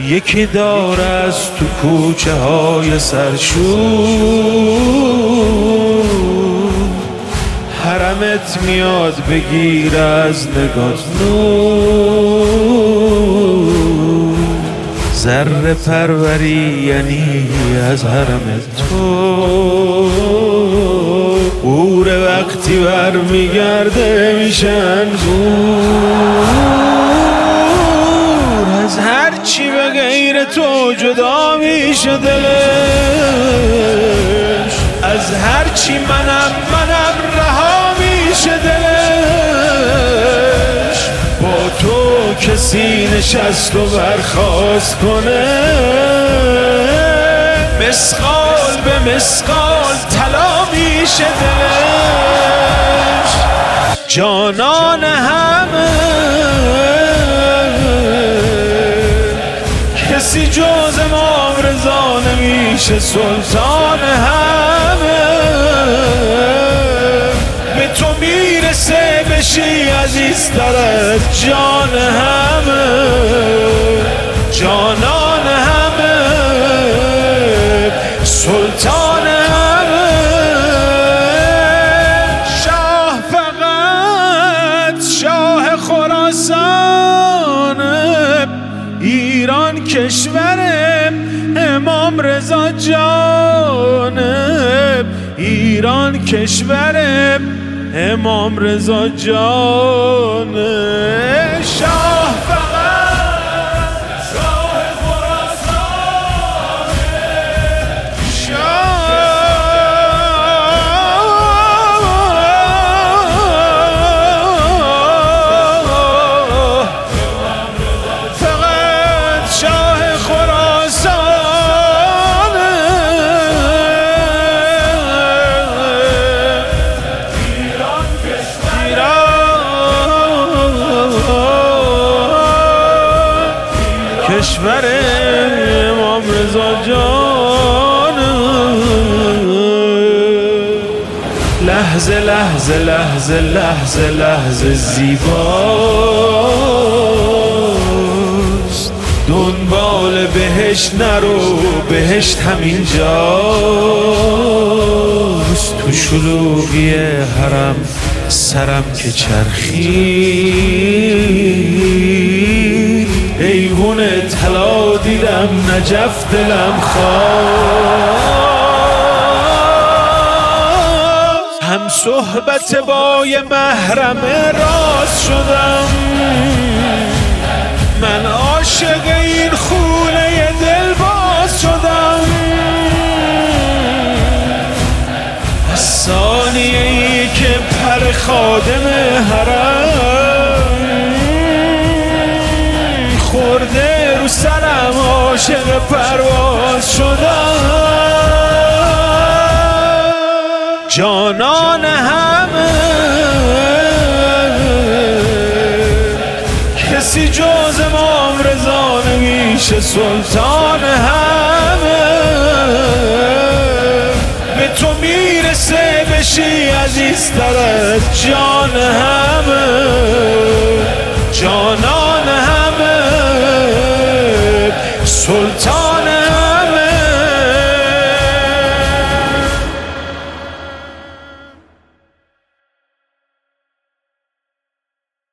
یکی دار از تو کوچه های سرشور، حرمت میاد بگیر از نگات نور. ذره پروری یعنی از حرم تو، بوره وقتی بر میگرده میشن دور. از هرچی به غیر تو جدا میشه دلش، از هرچی منم رها میشه دلش. با تو کسی نشست و برخاست کنه، مسقال به مسقال طلا میشه دلش. جانان همه کسی جز امام رضا نمیشه، سلطان همه به تو میرسه بشی عزیزتر از جان همه. جانان همه سلطان همه. شاه فقط شاه خراسان، ایران کشور امام رضا جان، ایران کشور امام رضا جان. شاه فقط شاه خراسان، فقط شاه خراسان. کشور امام رضا جان. لحظه لحظه لحظه لحظه لحظه زیباست، دنبال بهشت نرو، بهشت همین جاست. تو شلوغی حرم سرم که چرخید، ایوون طلا دیدم نجف دلم خواست. هم صحبت با یه محرم راست شدم، من عاشق این خونه دل باز شدم. از ثانیه ای که پر خادم حرم خورده رو سرم، عاشق پرواز شدم. جانان همه کسی جز امام رضا نمیشه، سلطان همه به تو میرسه بشی عزیزتر از جان همه. جان